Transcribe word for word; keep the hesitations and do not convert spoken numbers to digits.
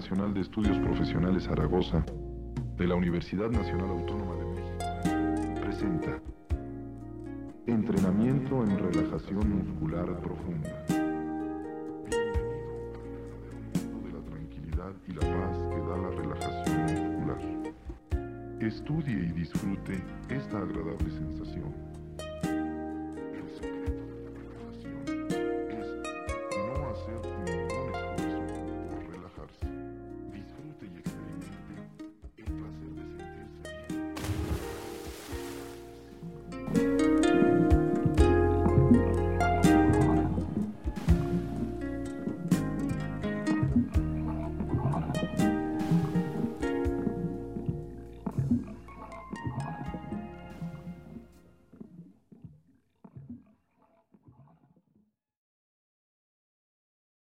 Nacional de Estudios Profesionales Zaragoza, de la Universidad Nacional Autónoma de México, presenta Entrenamiento en Relajación Muscular Profunda. Bienvenido de la tranquilidad y la paz que da la relajación muscular. Estudie y disfrute esta agradable sensación.